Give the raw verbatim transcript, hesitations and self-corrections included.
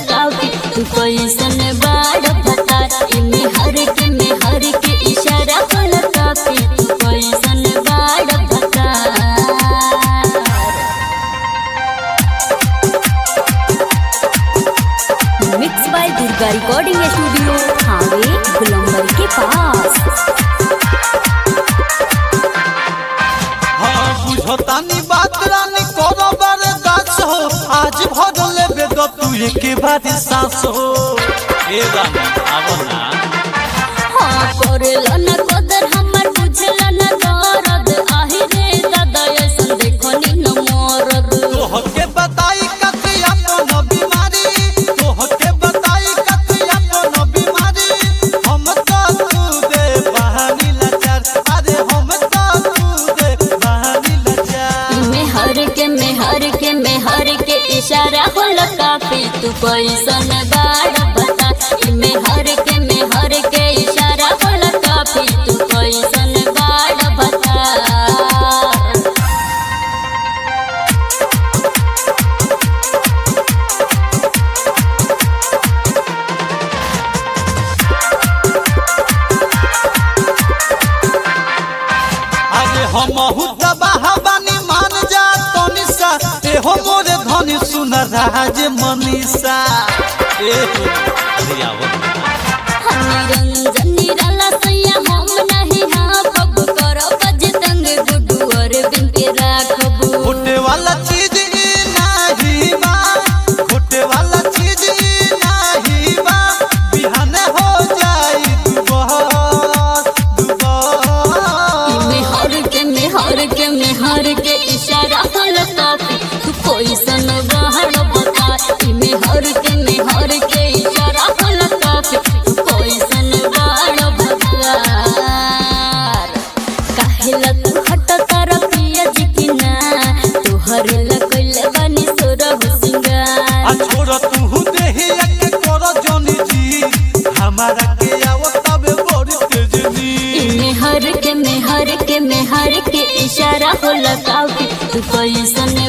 काफी तू कैसन बाड़ भतार इमे हर के में हर के इशारा होला काफी तू कैसन बाड़ भतार। Mix by Durga recording studio हावे गुलंबर के पास। हाँ बुझतानी बात रानी करो बारे दास हो आज भर लेबे तो तू एक बार सांस हो ए रानी आवो ना। हाँ करेला ना कदर हमर बुझला ना दर्द आही रे दादा ऐसन देखो नी न मरद। तोह के बताई कथिया कोनो बीमारी तोह के बताई कथिया कोनो बीमारी हम तो तू दे बहानी लाचार अरे हम तो तू दे बहानी लाचार। इमे हर के में हर के में हर के इशारा होला काफी तू कैसन बाड़ बता इमे हर के में हर के इशारा होला काफी तू कैसन बाड़ बता। अरे हम दबाह बानी मान जा तनिसा ए हो मोरे धनी सुन राज मनीषा ए हो अरे आवो निरंजन निराला सैया हम नहीं हाँ कब करो बज तंग गुड्डू और बिन के राखबू। घुटे वाला चीज ई नाही बा घुटे वाला चीज ई नाही बा बिहाने हो जाई दुबहर दुबहर। इमे हर के में हर के में हर के इशारा होला काफी तू कैसन बाहर बता इमे हर के में हर के इशारा होला काफी तू कैसन बाहर बता। काहेला तू हट तार पिया जी की ना तोहर लकल बनी सोरह सिंगार। आ छोड़ तू देही के कर जोनी जी हमारा के आवो तबे बड़ी तेजनी। इमे हर के में हर के में हर के इशारा होला काफी तू कैसन